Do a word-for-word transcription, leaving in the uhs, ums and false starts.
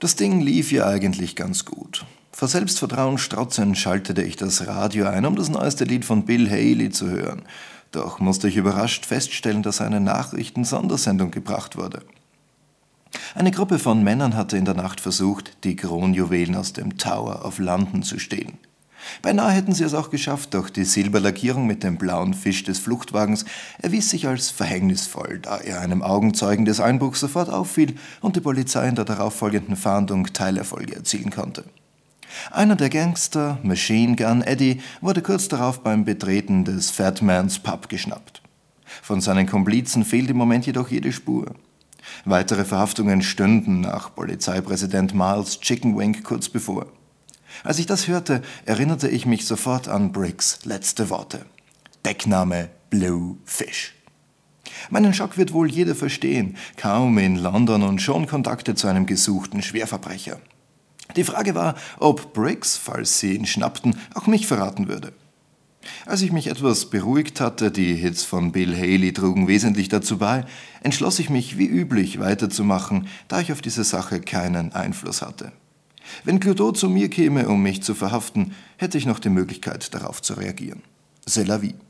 Das Ding lief ja eigentlich ganz gut. Vor Selbstvertrauen strotzend schaltete ich das Radio ein, um das neueste Lied von Bill Haley zu hören. Doch musste ich überrascht feststellen, dass eine Nachrichtensondersendung gebracht wurde. Eine Gruppe von Männern hatte in der Nacht versucht, die Kronjuwelen aus dem Tower of London zu stehlen. Beinahe hätten sie es auch geschafft, doch die Silberlackierung mit dem blauen Fisch des Fluchtwagens erwies sich als verhängnisvoll, da er einem Augenzeugen des Einbruchs sofort auffiel und die Polizei in der darauffolgenden Fahndung Teilerfolge erzielen konnte. Einer der Gangster, Machine Gun Eddie, wurde kurz darauf beim Betreten des Fat Man's Pub geschnappt. Von seinen Komplizen fehlt im Moment jedoch jede Spur. Weitere Verhaftungen stünden nach Polizeipräsident Miles Chickenwink kurz bevor. Als ich das hörte, erinnerte ich mich sofort an Briggs' letzte Worte. Deckname Blue Fish. Meinen Schock wird wohl jeder verstehen, kaum in London und schon Kontakte zu einem gesuchten Schwerverbrecher. Die Frage war, ob Briggs, falls sie ihn schnappten, auch mich verraten würde. Als ich mich etwas beruhigt hatte, die Hits von Bill Haley trugen wesentlich dazu bei, entschloss ich mich wie üblich weiterzumachen, da ich auf diese Sache keinen Einfluss hatte. Wenn Clouseau zu mir käme, um mich zu verhaften, hätte ich noch die Möglichkeit, darauf zu reagieren. C'est la vie.